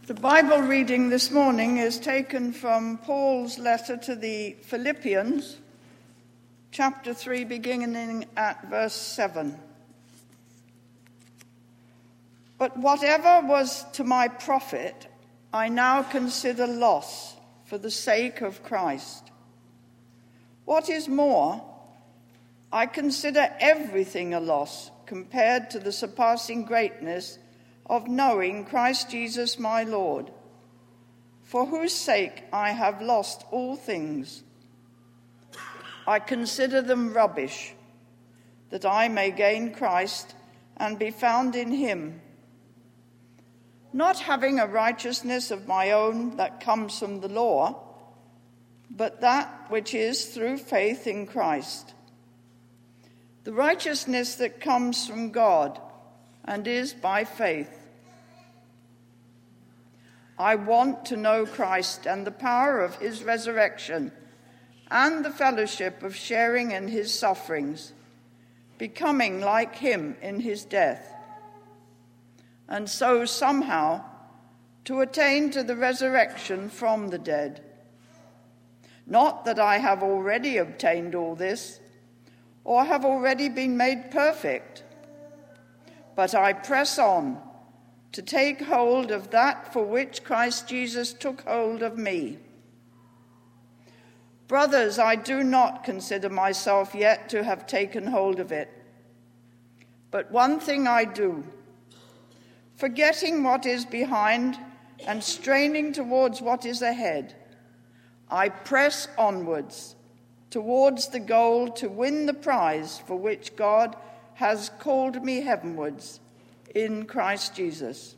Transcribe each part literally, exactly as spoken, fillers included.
The Bible reading this morning is taken from Paul's letter to the Philippians, chapter three, beginning at verse seven. But whatever was to my profit, I now consider loss for the sake of Christ. What is more, I consider everything a loss compared to the surpassing greatness of knowing Christ Jesus my Lord, for whose sake I have lost all things. I consider them rubbish, that I may gain Christ and be found in him, not having a righteousness of my own that comes from the law, but that which is through faith in Christ, the righteousness that comes from God and is by faith. I want to know Christ and the power of his resurrection and the fellowship of sharing in his sufferings, becoming like him in his death, and so somehow to attain to the resurrection from the dead. Not that I have already obtained all this, or have already been made perfect, but I press on to take hold of that for which Christ Jesus took hold of me. Brothers, I do not consider myself yet to have taken hold of it. But one thing I do, forgetting what is behind and straining towards what is ahead, I press onwards towards the goal to win the prize for which God has called me heavenwards in Christ Jesus.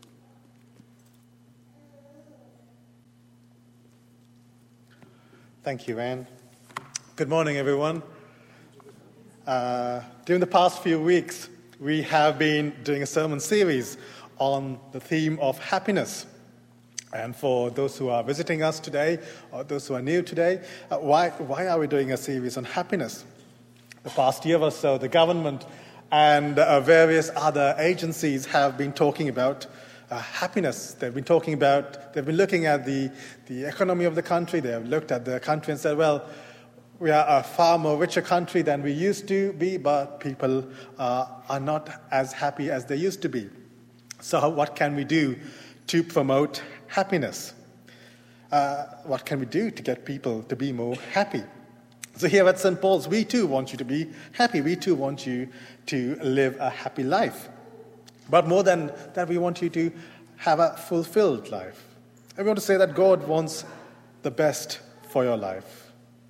Thank you, Anne. Good morning, everyone. Uh, during the past few weeks, we have been doing a sermon series on the theme of happiness. And for those who are visiting us today, or those who are new today, uh, why, why are we doing a series on happiness? The past year or so, the government and uh, various other agencies have been talking about uh, happiness. They've been talking about, they've been looking at the, the economy of the country. They have looked at the country and said, well, we are a far more richer country than we used to be, but people uh, are not as happy as they used to be. So what can we do to promote happiness? Uh, what can we do to get people to be more happy? So here at Saint Paul's, we too want you to be happy. We too want you to live a happy life. But more than that, we want you to have a fulfilled life. And we want to say that God wants the best for your life.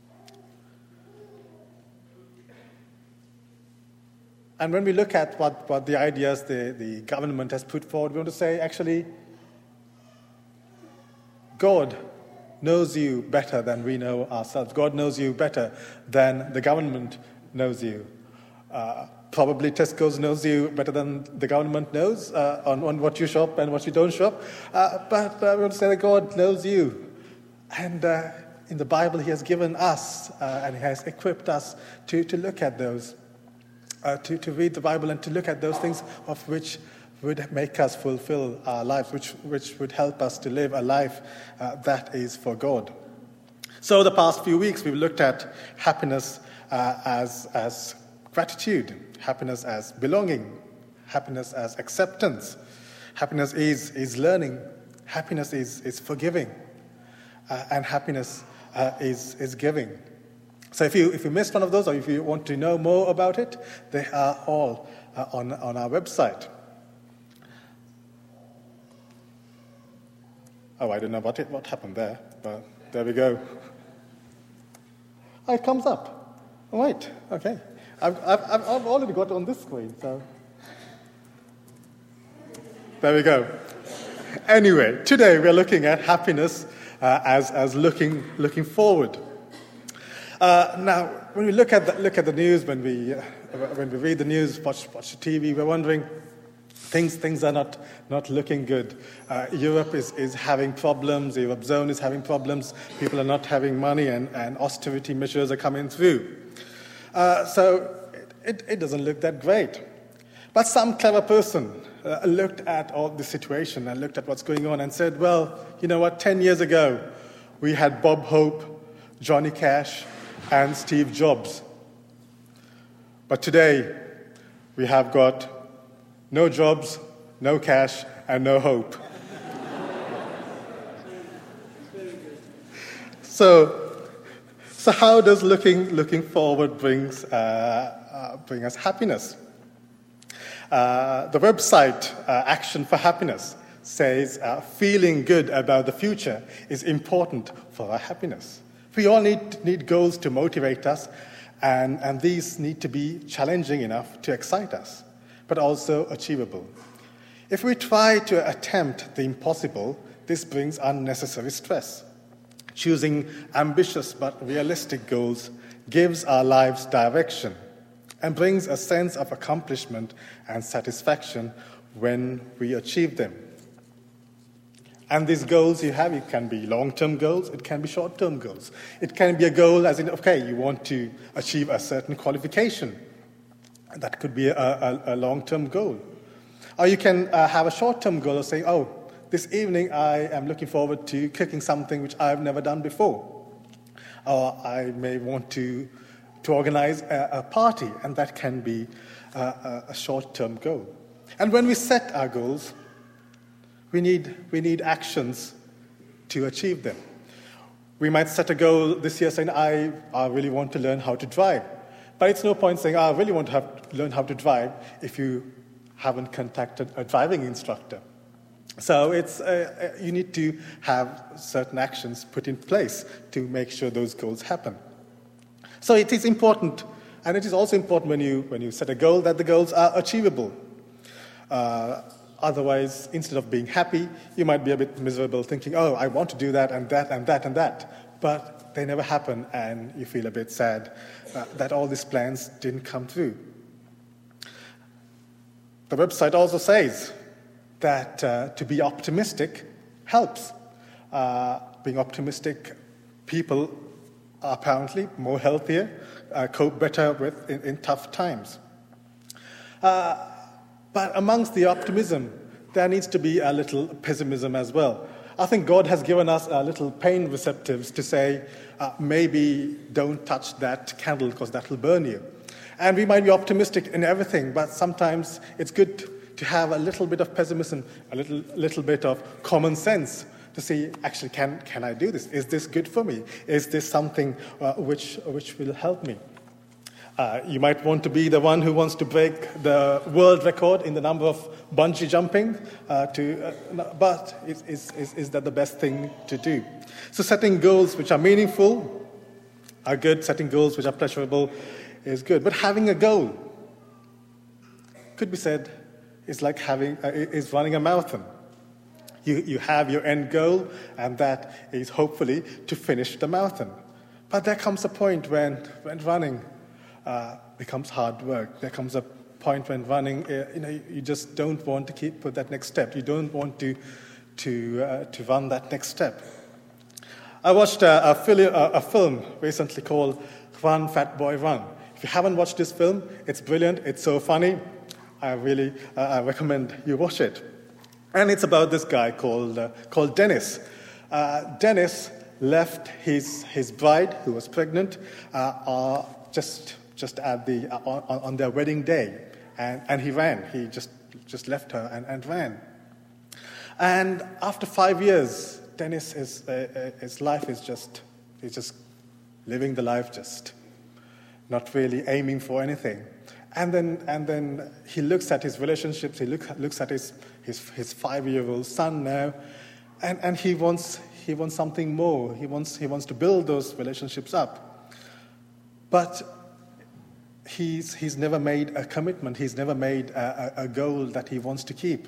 And when we look at what, what the ideas the, the government has put forward, we want to say, actually, God knows you better than we know ourselves. God knows you better than the government knows you. Uh, probably Tesco's knows you better than the government knows uh, on, on what you shop and what you don't shop. Uh, but, but we want to say that God knows you. And uh, in the Bible, he has given us uh, and he has equipped us to, to look at those. Uh, to, to read the Bible and to look at those things of which would make us fulfill our lives, which, which would help us to live a life uh, that is for God. So the past few weeks we've looked at happiness uh, as, as gratitude, happiness as belonging, happiness as acceptance. Happiness is, is learning, happiness is, is forgiving, uh, and happiness uh, is, is giving. So if you if you missed one of those, or if you want to know more about it, they are all uh, on, on our website. Oh, I don't know what, it, what happened there, but there we go. Oh, it comes up. Oh, wait, okay. I've, I've, I've already got it on this screen, so. There we go. Anyway, today we're looking at happiness uh, as, as looking, looking forward. Uh, now, when we look at the, look at the news, when we uh, when we read the news, watch watch the T V, we're wondering things things are not not looking good. Uh, Europe is, is having problems. The Europe zone is having problems. People are not having money, and, and austerity measures are coming through. Uh, so it, it, it doesn't look that great. But some clever person uh, looked at all the situation and looked at what's going on and said, well, you know what, ten years ago, we had Bob Hope, Johnny Cash, and Steve Jobs. But today, we have got no Jobs, no Cash, and no hope. so, so how does looking looking forward brings uh, uh, bring us happiness? Uh, the website uh, Action for Happiness says uh, feeling good about the future is important for our happiness. We all need need goals to motivate us, and, and these need to be challenging enough to excite us, but also achievable. If we try to attempt the impossible, this brings unnecessary stress. Choosing ambitious but realistic goals gives our lives direction and brings a sense of accomplishment and satisfaction when we achieve them. And these goals you have, it can be long-term goals, it can be short-term goals. It can be a goal as in, okay, you want to achieve a certain qualification. That could be a, a, a long-term goal. Or you can uh, have a short-term goal of saying, oh, this evening I am looking forward to cooking something which I've never done before. Or I may want to, to organize a, a party, and that can be a, a, a short-term goal. And when we set our goals, we need, we need actions to achieve them. We might set a goal this year saying, I, I really want to learn how to drive. But it's no point saying, oh, I really want to have, learn how to drive if you haven't contacted a driving instructor. So it's, uh, you need to have certain actions put in place to make sure those goals happen. So it is important, and it is also important when you, when you set a goal, that the goals are achievable. Uh, Otherwise, instead of being happy, you might be a bit miserable thinking, oh, I want to do that and that and that and that. But they never happen, and you feel a bit sad uh, that all these plans didn't come true. The website also says that uh, to be optimistic helps. Uh, being optimistic, people are apparently more healthier, uh, cope better with in, in tough times. Uh, But amongst the optimism, there needs to be a little pessimism as well. I think God has given us a little pain receptors to say, uh, maybe don't touch that candle because that will burn you. And we might be optimistic in everything, but sometimes it's good to have a little bit of pessimism, a little, little bit of common sense to see, actually, can, can I do this? Is this good for me? Is this something uh, which, which will help me? Uh, you might want to be the one who wants to break the world record in the number of bungee jumping, uh, to, uh, but is, is, is, is that the best thing to do? So setting goals which are meaningful are good, setting goals which are pleasurable is good. But having a goal, could be said, is like having, uh, is running a marathon. You, you have your end goal, and that is hopefully to finish the marathon. But there comes a point when, when running Uh, becomes hard work. There comes a point when running, uh, you know, you just don't want to keep put that next step. You don't want to to uh, to run that next step. I watched a, a, fili- a, a film recently called Run, Fat Boy, Run. If you haven't watched this film, it's brilliant. It's so funny. I really uh, I recommend you watch it. And it's about this guy called uh, called Dennis. Uh, Dennis left his his bride, who was pregnant, uh, uh, just. just at the, uh, on, on their wedding day. And, and he ran. He just, just left her and, and ran. And after five years, Dennis, is, uh, uh, his life is just, he's just living the life, just not really aiming for anything. And then, and then he looks at his relationships, he look, looks at his, his, his five-year-old son now, and, and he wants, he wants something more. He wants, he wants to build those relationships up. But He's, he's never made a commitment. He's never made a, a, a goal that he wants to keep.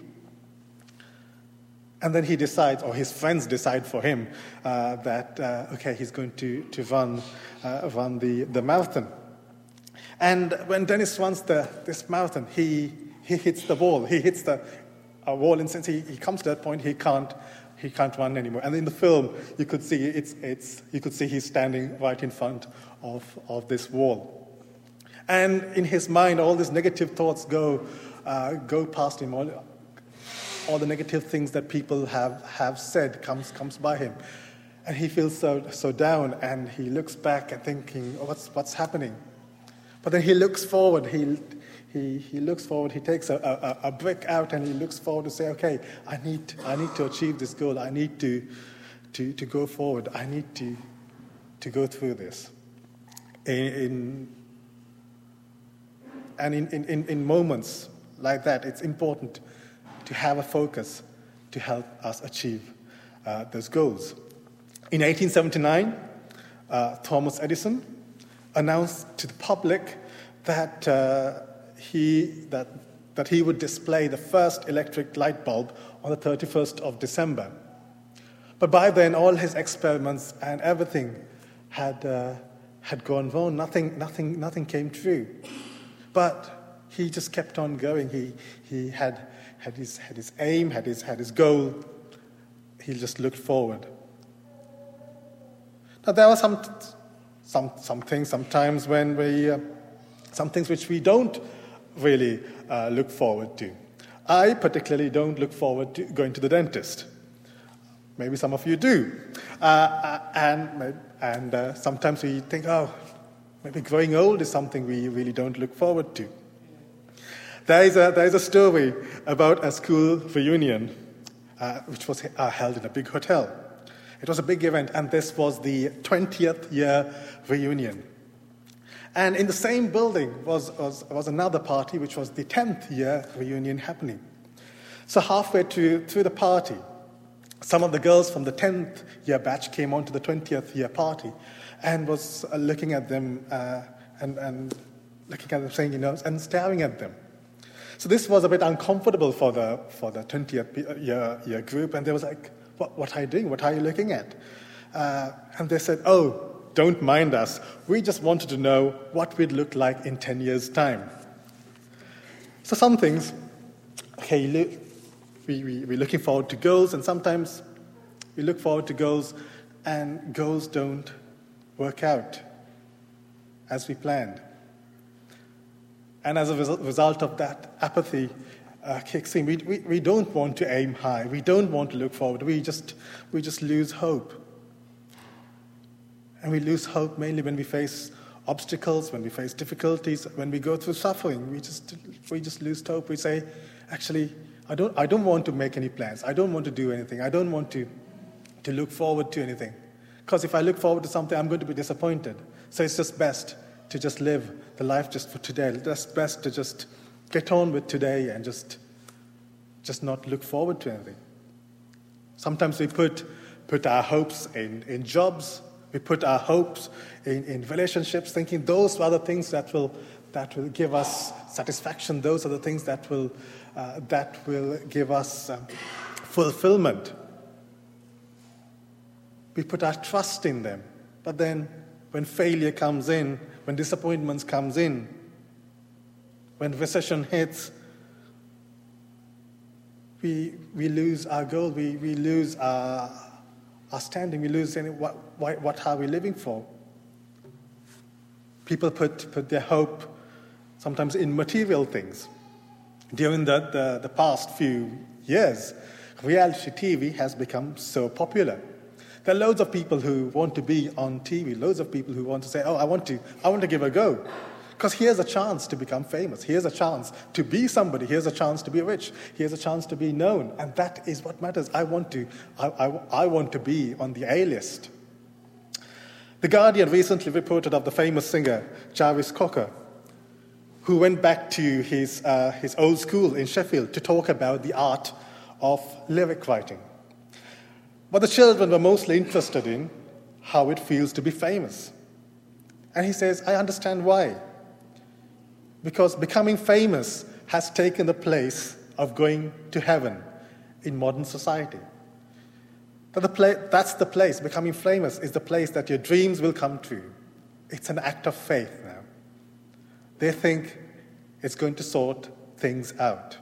And then he decides, or his friends decide for him, uh, that, uh, okay, he's going to, to run, uh, run the, the marathon. And when Dennis runs the, this marathon, he, he hits the wall. He hits the a wall, and since he, he comes to that point, he can't, he can't run anymore. And in the film, you could see, it's, it's, you could see he's standing right in front of, of this wall. And in his mind, all these negative thoughts go uh, go past him. All, all the negative things that people have, have said comes, comes by him. And he feels so, so down, and he looks back and thinking, oh, what's, what's happening? But then he looks forward, he, he, he looks forward, he takes a, a, a brick out and he looks forward to say, okay, I need, I need to achieve this goal, I need to, to, to go forward, I need to, to go through this. In, in, and in, in, in moments like that, it's important to have a focus to help us achieve uh, those goals. In eighteen seventy-nine, uh, Thomas Edison announced to the public that uh, he that that he would display the first electric light bulb on the thirty-first of December. But by then, all his experiments and everything had uh, had gone wrong. Nothing, nothing, nothing came true. But he just kept on going. He he had had his had his aim, had his had his goal. He just looked forward. Now there are some some some things sometimes when we uh, some things which we don't really uh, look forward to. I particularly don't look forward to going to the dentist. Maybe some of you do, uh, uh, and and uh, sometimes we think, oh, maybe growing old is something we really don't look forward to. There is a there is a story about a school reunion, uh, which was uh, held in a big hotel. It was a big event, and this was the twentieth year reunion. And in the same building was, was, was another party, which was the tenth year reunion happening. So halfway through, through the party, some of the girls from the tenth year batch came on to the twentieth year party and was uh, looking at them uh, and, and looking at them saying, you know, and staring at them. So this was a bit uncomfortable for the for the twentieth year, year group, and they was like, What, what are you doing? What are you looking at? Uh, and they said, oh, don't mind us. We just wanted to know what we'd look like in ten years' time. So some things, okay, we, we, we're looking forward to goals, and sometimes we look forward to goals, and goals don't work out as we planned. And as a result of that, apathy Uh, kicks in. We, we, we don't want to aim high. We don't want to look forward. We just, we just lose hope. And we lose hope mainly when we face obstacles, when we face difficulties, when we go through suffering. We just, we just lose hope. We say, actually, I don't, I don't want to make any plans. I don't want to do anything. I don't want to, to look forward to anything. Because if I look forward to something, I'm going to be disappointed. So it's just best to just live the life just for today. It's best to just get on with today and just, just not look forward to anything. Sometimes we put, put our hopes in, in jobs. We put our hopes in, in relationships, thinking those are the things that will, that will give us satisfaction. Those are the things that will, uh, that will give us um, fulfillment. We put our trust in them. But then when failure comes in, when disappointments comes in, when recession hits, we we lose our goal, we, we lose our, our standing, we lose any, what, what are we living for? People put, put their hope sometimes in material things. During the, the, the past few years, reality T V has become so popular. There are loads of people who want to be on T V, loads of people who want to say, oh, I want to, I want to give a go. Because here's a chance to become famous. Here's a chance to be somebody. Here's a chance to be rich. Here's a chance to be known. And that is what matters. I want to, I, I, I want to be on the A-list. The Guardian recently reported of the famous singer Jarvis Cocker, who went back to his, uh, his old school in Sheffield to talk about the art of lyric writing. But the children were mostly interested in how it feels to be famous. And he says, I understand why. Because becoming famous has taken the place of going to heaven in modern society. That the pla- that's the place, becoming famous is the place that your dreams will come true. It's an act of faith now. They think it's going to sort things out.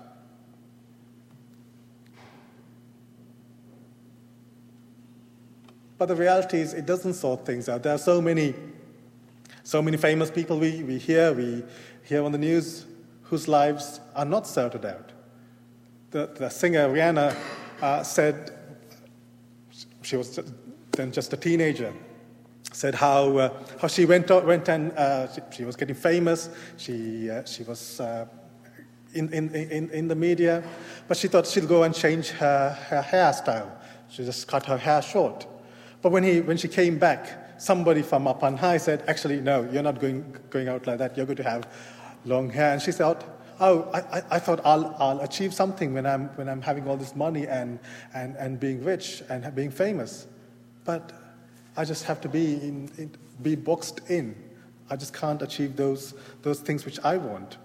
But the reality is it doesn't sort things out. There are so many, so many famous people we, we hear, we hear on the news whose lives are not sorted out. the, the singer Rihanna uh, said, she was then just a teenager, said how uh, how she went out, went and uh, she, she was getting famous. She uh, she was uh, in, in in in the media, but she thought she'll go and change her her hairstyle. She just cut her hair short. But when he when she came back, somebody from up on high said, "Actually, no, you're not going going out like that. You're going to have long hair." And she thought, "Oh, I, I thought I'll I'll achieve something when I'm when I'm having all this money and and, and being rich and being famous, but I just have to be in, in, be boxed in. I just can't achieve those those things which I want."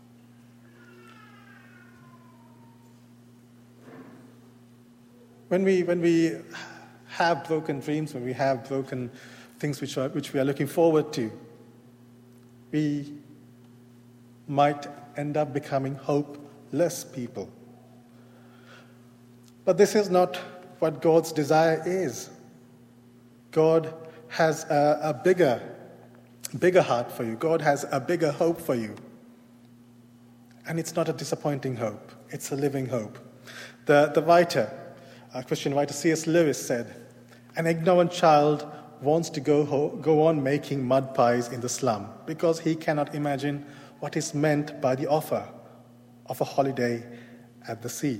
When we when we have broken dreams, when we have broken things which are which we are looking forward to, we might end up becoming hopeless people. But this is not what God's desire is. God has a, a bigger, bigger heart for you. God has a bigger hope for you. And it's not a disappointing hope. It's a living hope. The, the writer, a Christian writer, C S Lewis said, "An ignorant child wants to go, ho- go on making mud pies in the slum because he cannot imagine what is meant by the offer of a holiday at the sea."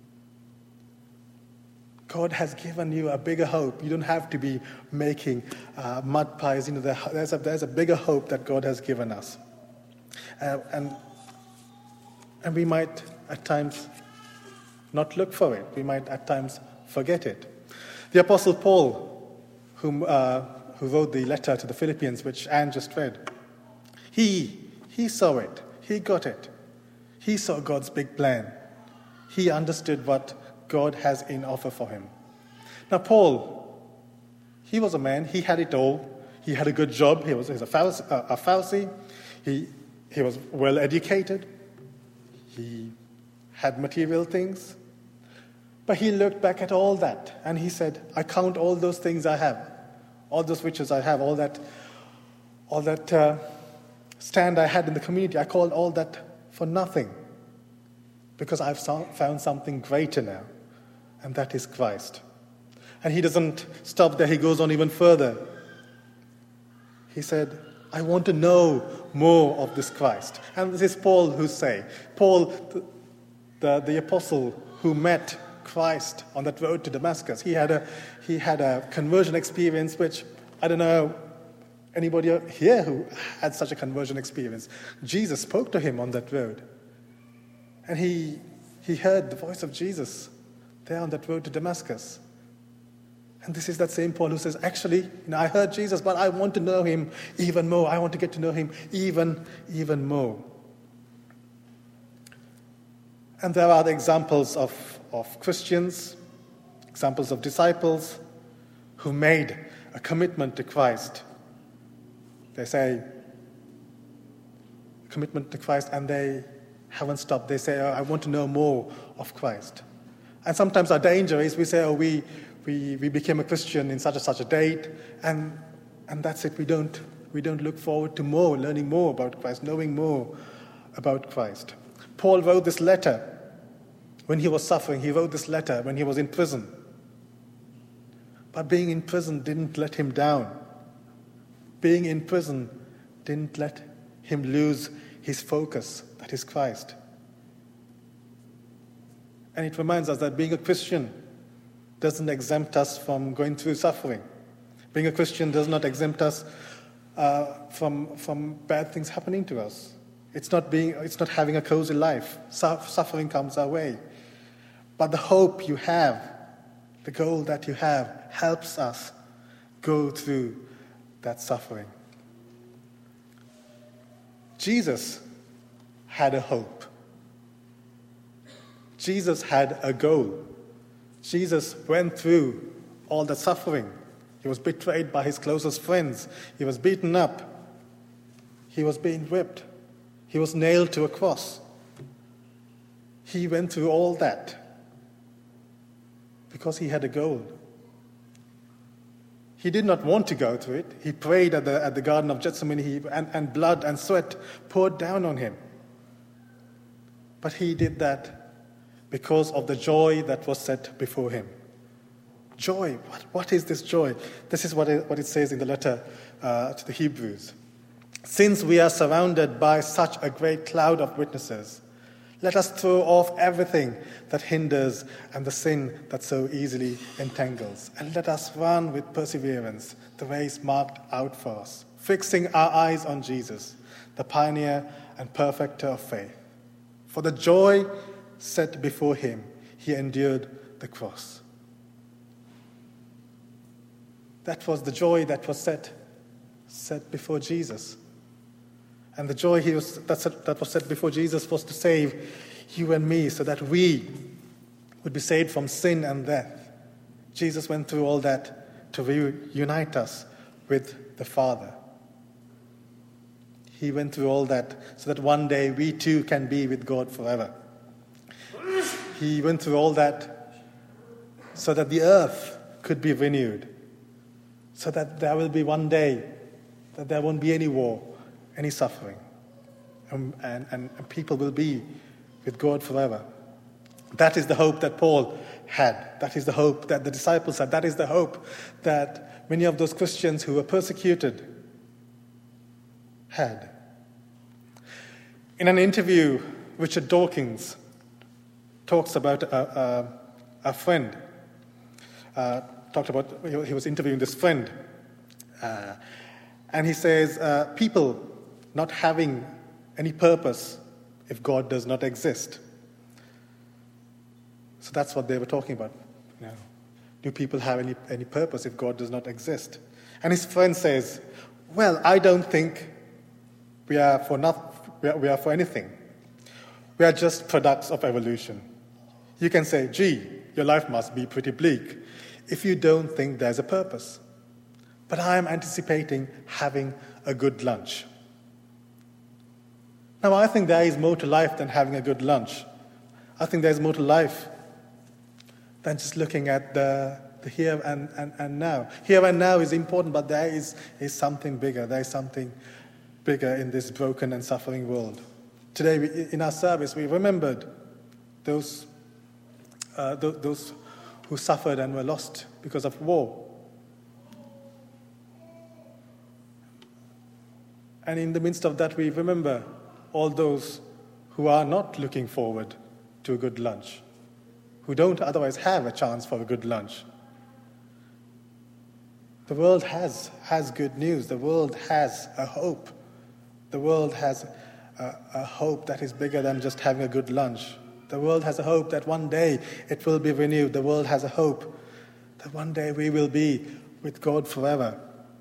God has given you a bigger hope. You don't have to be making uh, mud pies. You know, there's a, there's a bigger hope that God has given us. Uh, and, and we might at times not look for it. We might at times forget it. The Apostle Paul, whom, uh, who wrote the letter to the Philippians, which Anne just read, he, he saw it. He got it. He saw God's big plan. He understood what God has in offer for him. Now, Paul, he was a man. He had it all. He had a good job. He was, he was a Pharisee. A Pharisee. He, he was well educated. He had material things. But he looked back at all that and he said, "I count all those things I have, all those riches I have, all that, all that uh, stand I had in the community. I call all that for nothing, because I've found something greater now, and that is Christ." And he doesn't stop there. He goes on even further. He said, "I want to know more of this Christ." And this is Paul who say, Paul, the, the, the apostle who met Christ on that road to Damascus. He had a he had a conversion experience which, I don't know anybody here who had such a conversion experience. Jesus spoke to him on that road. And he he heard the voice of Jesus there on that road to Damascus. And this is that same Paul who says, actually, you know, I heard Jesus, but I want to know him even more. I want to get to know him even, even more. And there are the examples of, of Christians, examples of disciples who made a commitment to Christ. They say, commitment to Christ, and they haven't stopped. They say, oh, I want to know more of Christ. And sometimes our danger is we say, oh, we we, we became a Christian in such and such a date, and and that's it. We don't we don't look forward to more, learning more about Christ, knowing more about Christ. Paul wrote this letter when he was suffering. He wrote this letter when he was in prison. But being in prison didn't let him down. Being in prison didn't let him lose his focus, that is Christ. And it reminds us that being a Christian doesn't exempt us from going through suffering. Being a Christian does not exempt us uh, from from bad things happening to us. It's not being, it's not having a cozy life. Suffering comes our way. But the hope you have, the goal that you have, helps us go through that suffering. Jesus had a hope. Jesus had a goal. Jesus went through all the suffering. He was betrayed by his closest friends. He was beaten up. He was being whipped. He was nailed to a cross. He went through all that because he had a goal. He did not want to go through it. He prayed at the, at the Garden of Gethsemane, he, and, and blood and sweat poured down on him. But he did that because of the joy that was set before him. Joy. What, what is this joy? This is what it, what it says in the letter uh, to the Hebrews. Since we are surrounded by such a great cloud of witnesses, let us throw off everything that hinders and the sin that so easily entangles, and let us run with perseverance the race marked out for us, fixing our eyes on Jesus, the pioneer and perfecter of faith. For the joy set before him, he endured the cross. That was the joy that was set, set before Jesus. And the joy he was, that, set, that was set before Jesus was to save you and me so that we would be saved from sin and death. Jesus went through all that to reunite us with the Father. He went through all that so that one day we too can be with God forever. He went through all that so that the earth could be renewed, so that there will be one day that there won't be any war, any suffering, and, and, and people will be with God forever. That is the hope that Paul had. That is the hope that the disciples had. That is the hope that many of those Christians who were persecuted had. In an interview, Richard Dawkins talks about a, a, a friend. Uh, talked about, he was interviewing this friend. Uh, and he says, uh, people not having any purpose if God does not exist. So that's what they were talking about. You know, do people have any, any purpose if God does not exist? And his friend says, well, I don't think we are for not, we are, we are for anything. We are just products of evolution. You can say, gee, your life must be pretty bleak if you don't think there's a purpose. But I am anticipating having a good lunch. Now, I think there is more to life than having a good lunch. I think there's more to life than just looking at the, the here and, and, and now. Here and now is important, but there is, is something bigger. There is something bigger in this broken and suffering world. Today, we, in our service, we remembered those, uh, th- those who suffered and were lost because of war. And in the midst of that, we remember all those who are not looking forward to a good lunch, who don't otherwise have a chance for a good lunch. The world has, has good news. The world has a hope. The world has a, a hope that is bigger than just having a good lunch. The world has a hope that one day it will be renewed. The world has a hope that one day we will be with God forever.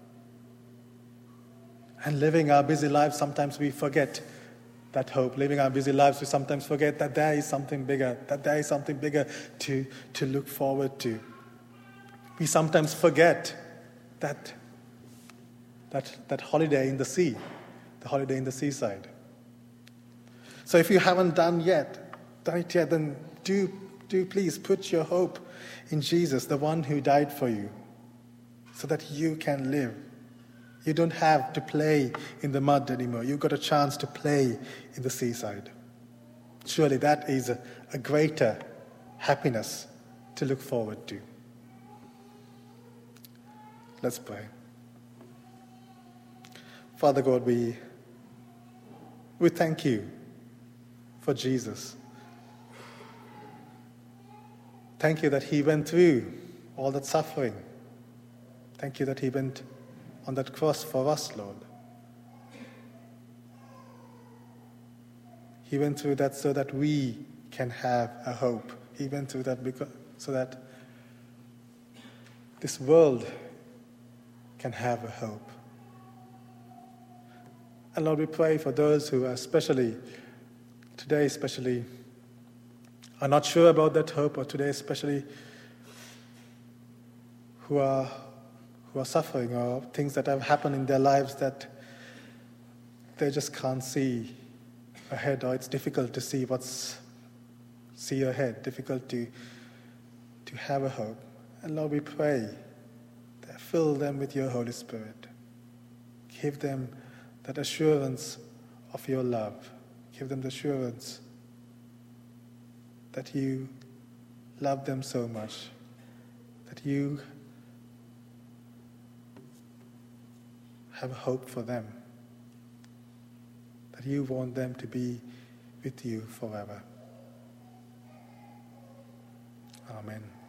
And living our busy lives, sometimes we forget that hope. Living our busy lives, we sometimes forget that there is something bigger, that there is something bigger to, to look forward to. We sometimes forget that, that, that holiday in the sea, the holiday in the seaside. So if you haven't done yet, done it yet, then do, do please put your hope in Jesus, the one who died for you, so that you can live. You don't have to play in the mud anymore. You've got a chance to play in the seaside. Surely that is a, a greater happiness to look forward to. Let's pray. Father God, we, we thank you for Jesus. Thank you that he went through all that suffering. Thank you that he went on that cross for us, Lord. He went through that so that we can have a hope. He went through that because, so that this world can have a hope. And Lord, we pray for those who are especially, today especially, are not sure about that hope, or today especially, who are who are suffering, or things that have happened in their lives that they just can't see ahead, or it's difficult to see what's see ahead, difficult to to have a hope. And Lord, we pray that fill them with your Holy Spirit. Give them that assurance of your love. Give them the assurance that you love them so much, that you have hope for them, that you want them to be with you forever. Amen.